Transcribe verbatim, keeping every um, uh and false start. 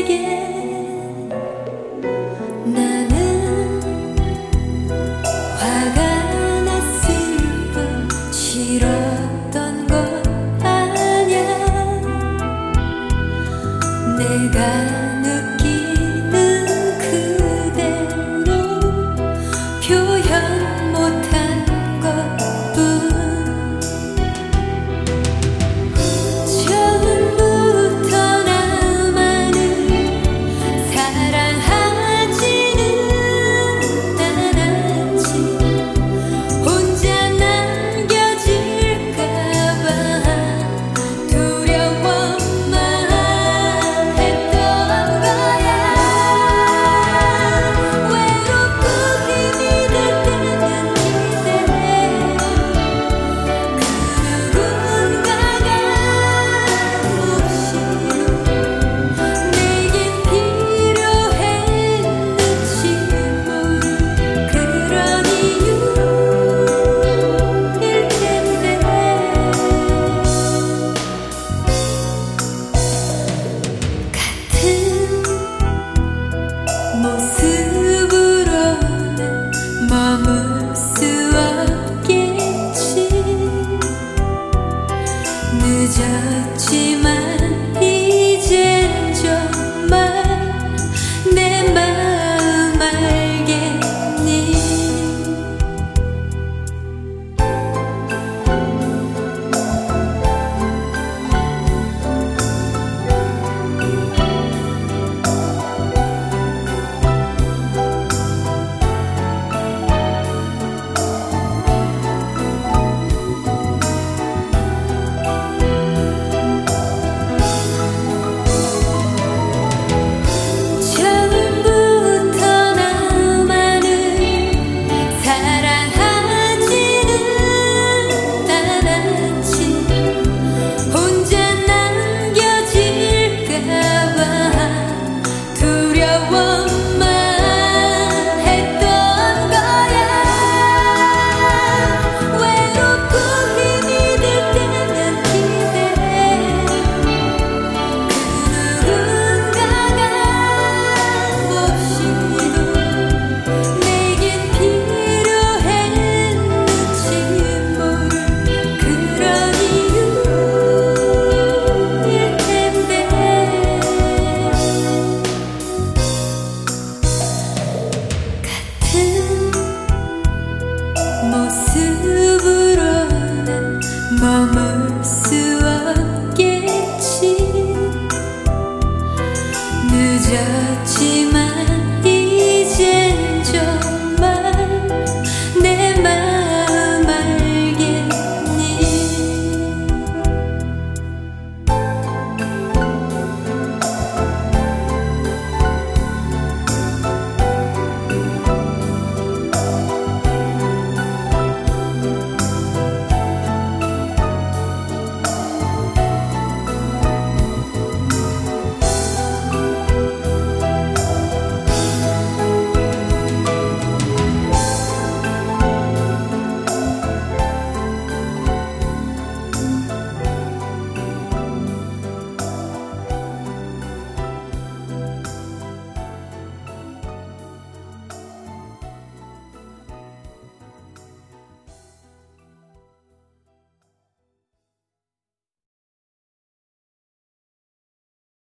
나는 화가 났을 뿐 싫었던 건 아냐. 내가 느끼는 그대로 표현 못한 것뿐. 처음부터 나만을 사랑하지는 않았지. 혼자 남겨질까봐 두려워만 했던 거야. 외롭고 힘이 들 때면 기대해. 그 누군가가 몹시 내겐 필요했는지 모를 그런 이유일 텐데. 같은 모습으로는 머물 수 없겠지. 늦었지만 이젠 정말 내 마음 알겠니. 처음부터 나만을 사랑하지는 않았지. 혼자 남겨질까봐 두려워만 했던 거야. 외롭고 힘이 들 때면 기대해. 그 누군가가 몹시도 내겐 필요했는지 모를 그런 이유일 텐데. 같은 모습으로는 머물 수 없겠지. 늦었지만